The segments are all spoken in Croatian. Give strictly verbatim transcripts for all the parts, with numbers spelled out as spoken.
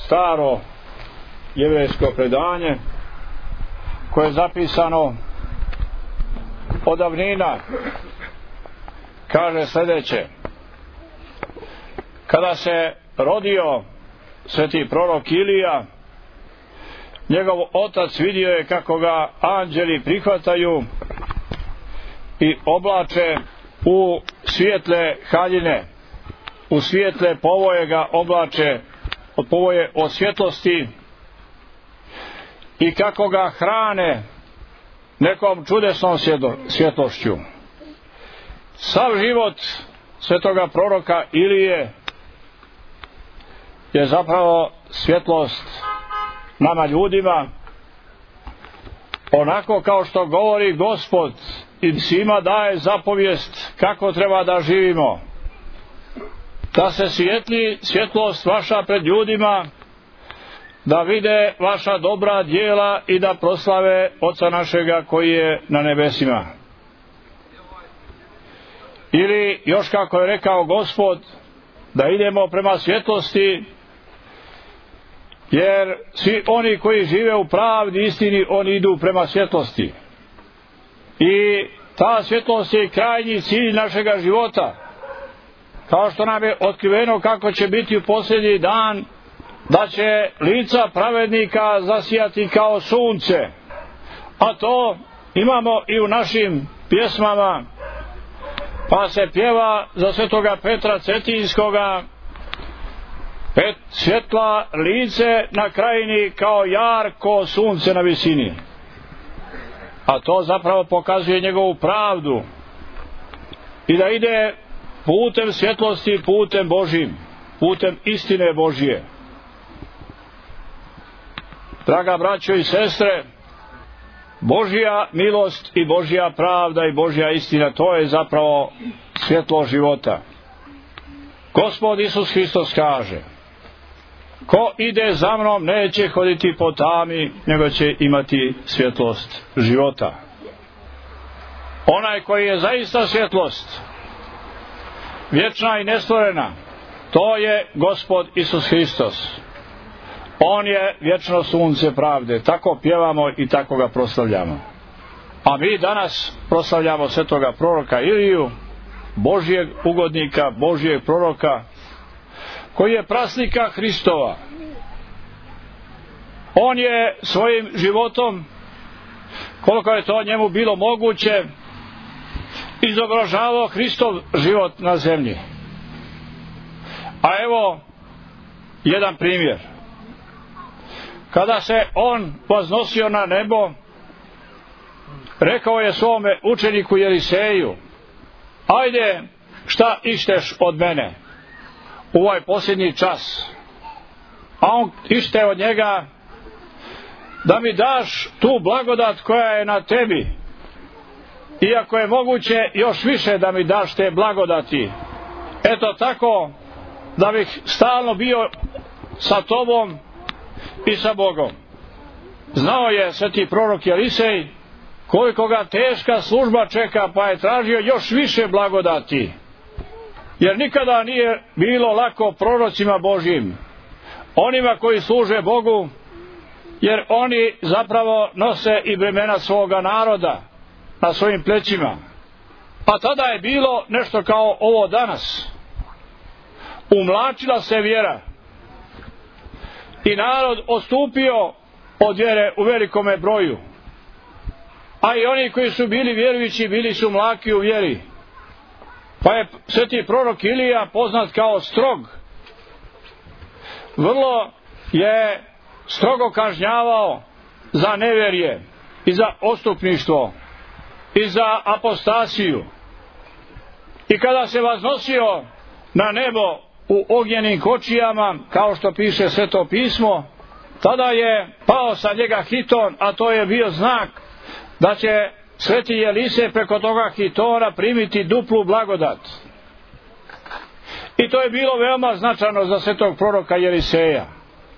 staro jevrejsko predanje koje je zapisano od davnina. Kaže sljedeće: kada se rodio sveti prorok Ilija, njegov otac vidio je kako ga anđeli prihvataju i oblače u svijetle haljine, u svijetle povoje ga oblače, od povoje od svjetlosti, i kako ga hrane nekom čudesnom svjetlošću. Sav život svetoga proroka Ilije je zapravo svjetlost nama ljudima, onako kao što govori Gospod i svima daje zapovijest kako treba da živimo, da se svijetli svjetlost vaša pred ljudima, da vide vaša dobra djela i da proslave Oca našega koji je na nebesima. Ili još kako je rekao Gospod, da idemo prema svjetlosti, jer svi oni koji žive u pravdi istini, oni idu prema svjetlosti. I ta svjetlost je krajnji cilj našega života, kao što nam je otkriveno kako će biti u posljednji dan, da će lica pravednika zasijati kao sunce. A to imamo i u našim pjesmama, pa se pjeva za svetoga Petra Cetinskoga: pet svjetla lice na krajini kao jarko sunce na visini. A to zapravo pokazuje njegovu pravdu i da ide putem svjetlosti, putem Božim, putem istine Božije. Draga braćo i sestre, Božja milost i Božja pravda i Božja istina, to je zapravo svjetlo života. Gospod Isus Hristos kaže: ko ide za mnom neće hoditi po tami, nego će imati svjetlost života. Onaj koji je zaista svjetlost, vječna i nestvorena, to je Gospod Isus Hristos. On je vječno sunce pravde. Tako pjevamo i tako ga proslavljamo. A mi danas proslavljamo svetoga proroka Iliju, Božijeg ugodnika, Božijeg proroka, koji je praslika Hristova. On je svojim životom, koliko je to njemu bilo moguće, izobražavao Hristov život na zemlji. A evo jedan primjer. Kada se on voznosio na nebo, rekao je svome učeniku Jeliseju: ajde, šta išteš od mene u ovaj posljednji čas? A on ište od njega da mi daš tu blagodat koja je na tebi, iako je moguće još više da mi daš te blagodati. Eto tako da bih stalno bio sa tobom i sa Bogom. Znao je sveti prorok Jelisej koliko ga teška služba čeka, pa je tražio još više blagodati, jer nikada nije bilo lako prorocima Božjim, onima koji služe Bogu, jer oni zapravo nose i bremena svoga naroda na svojim plećima. A tada je bilo nešto kao ovo danas. Umlačila se vjera i narod odstupio od vjere u velikome broju, a i oni koji su bili vjerujući bili su mlaki u vjeri. Pa je sveti prorok Ilija poznat kao strog. Vrlo je strogo kažnjavao za nevjerje i za odstupništvo i za apostasiju. I kada se vaznosio na nebo u ognjenim kočijama, kao što piše Sveto pismo, tada je pao sa njega hiton, a to je bio znak da će sveti Jelisej preko toga hitona primiti duplu blagodat. I to je bilo veoma značajno za svetog proroka Jeliseja.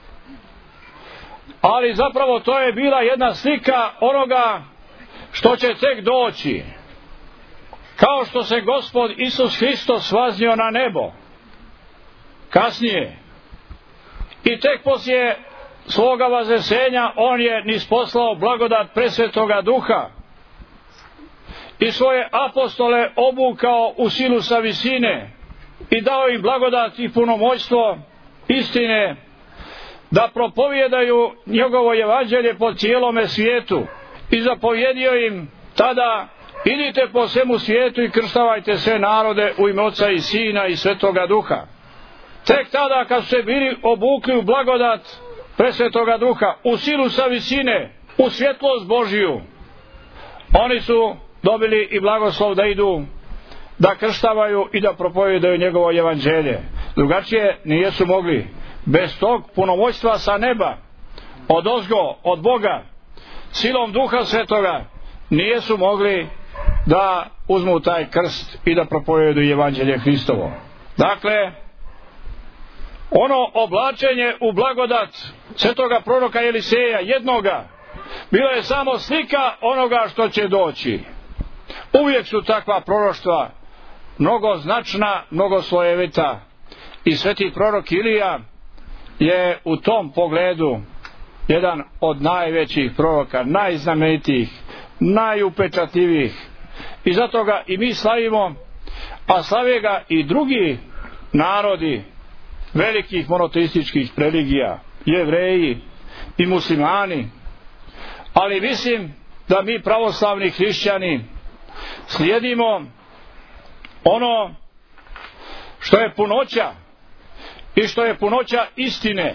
Ali zapravo to je bila jedna slika onoga što će tek doći. Kao što se Gospod Isus Hristos vaznio na nebo kasnije i tek poslije svoga vaznesenja on je nisposlao blagodat presvetoga duha i svoje apostole obukao u silu sa visine i dao im blagodat i punomoćstvo istine da propovijedaju njegovo evanđelje po cijelome svijetu i zapovjedio im tada: idite po svemu svijetu i krštavajte sve narode u ime Oca i Sina i Svetoga Duha. Tek tada kad su se bili obukli u blagodat presvetoga duha, u silu sa visine, u svjetlost Božiju, oni su dobili i blagoslov da idu da krštavaju i da propovijedaju njegovo evanđelje. Drugačije nijesu mogli. Bez tog punomoćstva sa neba, od ozgo, od Boga, silom Duha Svetoga, nijesu mogli da uzmu taj krst i da propovijedaju evanđelje Hristovo. Dakle, ono oblačenje u blagodat svetoga proroka Eliseja jednoga bilo je samo slika onoga što će doći. Uvijek su takva proroštva mnogo značna, mnogo slojevita, i sveti prorok Ilija je u tom pogledu jedan od najvećih proroka, najznamenitijih, najupečatljivijih, i zato ga i mi slavimo, a slave ga i drugi narodi velikih monoteističkih religija, Jevreji i muslimani. Ali mislim da mi pravoslavni hrišćani slijedimo ono što je punoća i što je punoća istine.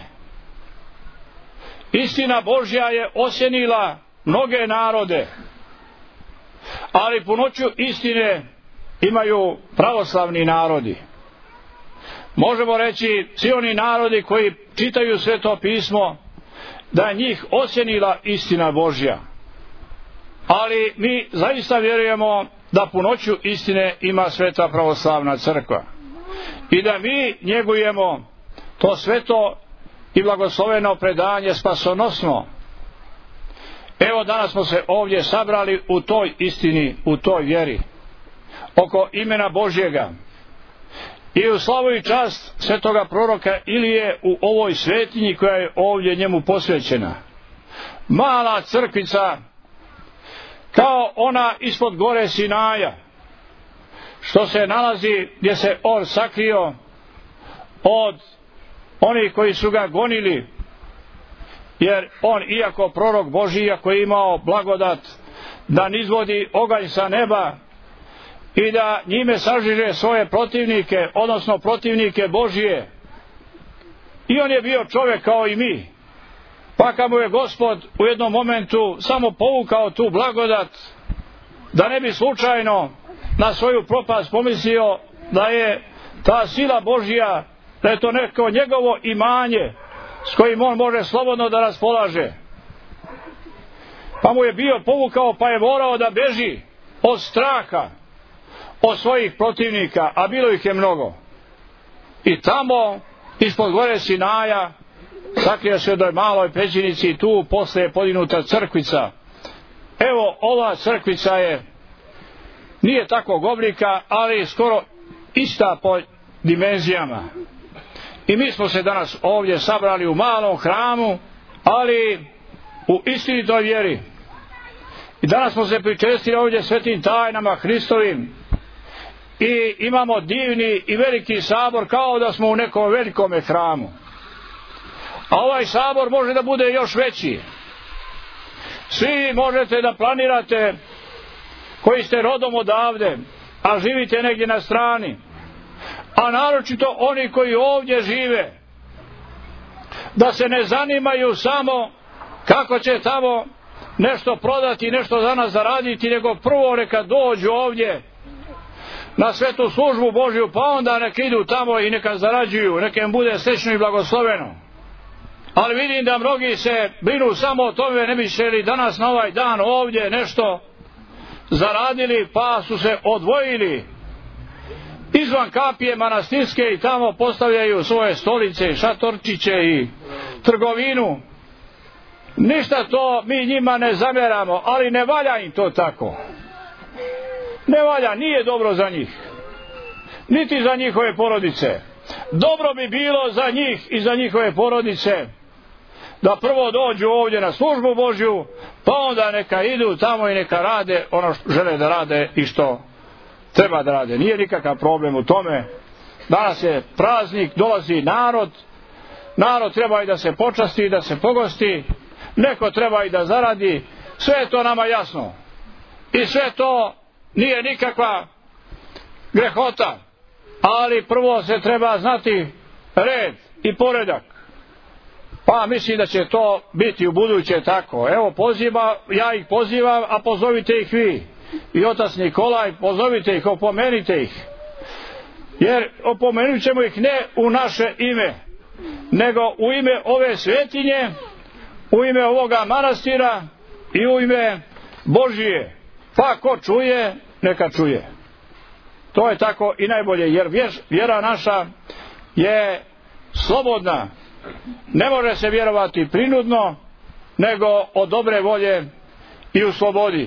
Istina Božja je osjenila mnoge narode, ali punoću istine imaju pravoslavni narodi. Možemo reći, svi oni narodi koji čitaju Sveto pismo, da je njih osjenila istina Božja. Ali mi zaista vjerujemo da punoću istine ima Sveta pravoslavna crkva i da mi njegujemo to sveto i blagosloveno predanje spasonosno. Evo, danas smo se ovdje sabrali u toj istini, u toj vjeri, oko imena Božjega i u slavu i čast svetoga proroka Ilije u ovoj svetinji koja je ovdje njemu posvećena. Mala crkvica, kao ona ispod gore Sinaja, što se nalazi gdje se on sakrio od onih koji su ga gonili, jer on, iako prorok Božji, iako je imao blagodat da nizvodi oganj sa neba i da njime sažiže svoje protivnike, odnosno protivnike Božije, i on je bio čovjek kao i mi, pa kad mu je Gospod u jednom momentu samo povukao tu blagodat, da ne bi slučajno na svoju propast pomislio da je ta sila Božja, da je to neko njegovo imanje s kojim on može slobodno da raspolaže, pa mu je bio povukao, pa je morao da beži od straha od svojih protivnika, a bilo ih je mnogo. I tamo ispod gore Sinaja sakrio se u jednoj maloj pećinici i tu posle je podignuta crkvica. Evo, ova crkvica je, nije takvog oblika, ali skoro ista po dimenzijama. I mi smo se danas ovdje sabrali u malom hramu, ali u istinitoj vjeri. I danas smo se pričestili ovdje svetim tajnama Hristovim i imamo divni i veliki sabor, kao da smo u nekom velikome hramu. A ovaj sabor može da bude još veći. Svi možete da planirate, koji ste rodom odavde, a živite negdje na strani, a naročito oni koji ovdje žive, da se ne zanimaju samo kako će tamo nešto prodati, nešto za nas zaraditi, nego prvo neka dođu ovdje na svetu službu Božju, pa onda neka idu tamo i neka zarađuju, neka im bude srećno i blagosloveno. Ali vidim da mnogi se brinu samo o tome, ne bi šeli danas na ovaj dan ovdje nešto zaradili, pa su se odvojili izvan kapije manastirske i tamo postavljaju svoje stolice i šatorčiće i trgovinu. Ništa to mi njima ne zamjeramo, ali ne valja im to tako. Ne valja, nije dobro za njih, niti za njihove porodice. dobro bi bilo za njih i za njihove porodice da prvo dođu ovdje na službu Božju, pa onda neka idu tamo i neka rade ono što žele da rade i što treba da rade. Nije nikakav problem u tome. Danas je praznik, dolazi narod, narod treba i da se počasti i da se pogosti, neko treba i da zaradi, sve je to nama jasno i sve to nije nikakva grehota, ali prvo se treba znati red i poredak. Pa mislim da će to biti u buduće tako. Evo poziva, ja ih pozivam, a pozovite ih vi. I otac Nikolaj, pozovite ih, opomenite ih. Jer opomenut ćemo ih ne u naše ime, nego u ime ove svetinje, u ime ovoga manastira i u ime Božije. Pa ko čuje, neka čuje. To je tako i najbolje, jer vjera naša je slobodna. Ne može se vjerovati prinudno, nego od dobre volje i u slobodi.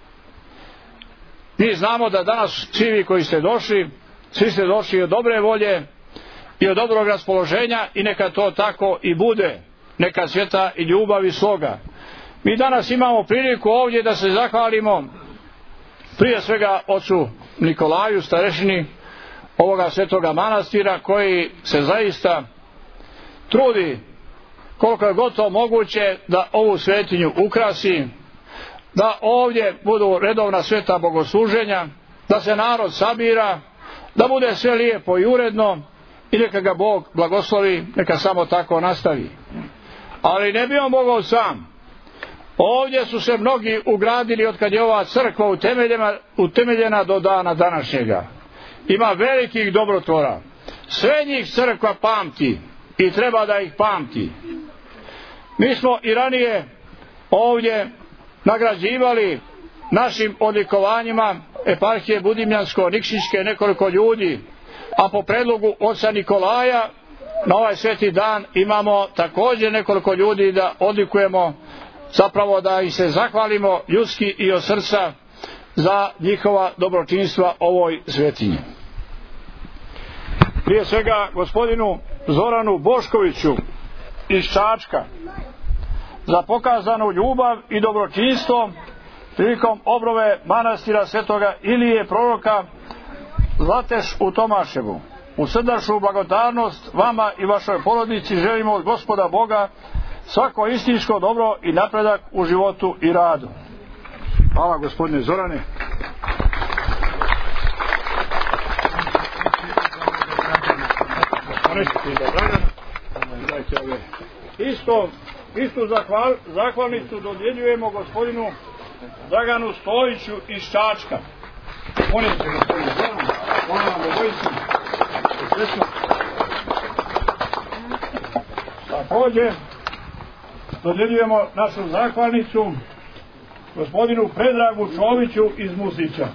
Mi znamo da danas svi vi koji ste došli, svi ste došli od dobre volje i od dobrog raspoloženja i neka to tako i bude. Neka sveta i ljubav i sloga. Mi danas imamo priliku ovdje da se zahvalimo prije svega ocu Nikolaju, starešini ovoga svetoga manastira, koji se zaista trudi koliko je gotovo moguće da ovu svetinju ukrasi, da ovdje budu redovna sveta bogosluženja, da se narod sabira, da bude sve lijepo i uredno i neka ga Bog blagoslovi, neka samo tako nastavi. Ali ne bi on mogao sam. Ovdje su se mnogi ugradili od kad je ova crkva utemeljena, utemeljena do dana današnjega. Ima velikih dobrotvora. Sve njih crkva pamti i treba da ih pamti. Mi smo i ranije ovdje nagrađivali našim odlikovanjima eparhije Budimljansko-Nikšićke nekoliko ljudi, a po predlogu oca Nikolaja na ovaj sveti dan imamo također nekoliko ljudi da odlikujemo, zapravo da ih se zahvalimo ljudski i od srca za njihova dobročinstva ovoj svetinji. Prije svega gospodinu Zoranu Boškoviću iz Čačka za pokazanu ljubav i dobročinstvo prilikom obrove manastira svetoga Ilije proroka Zlateš u Tomaševu. U srdačnu blagodarnost vama i vašoj porodici želimo od Gospoda Boga svako istinsko dobro i napredak u životu i radu. Hvala gospodine Zorane. Isto, istu zahval, zahvalnicu dodjeljujemo gospodinu Draganu Stojiću iz Čačka. Monite gospodinu Zoranu, molim vam obojicu. Također dodjeljujemo našu zahvalnicu gospodinu Predragu Čoviću iz Musića.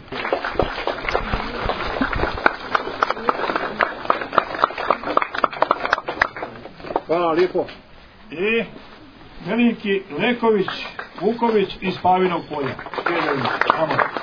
Hvala lijepo. I Velinki Leković Vuković iz Pavinog polja.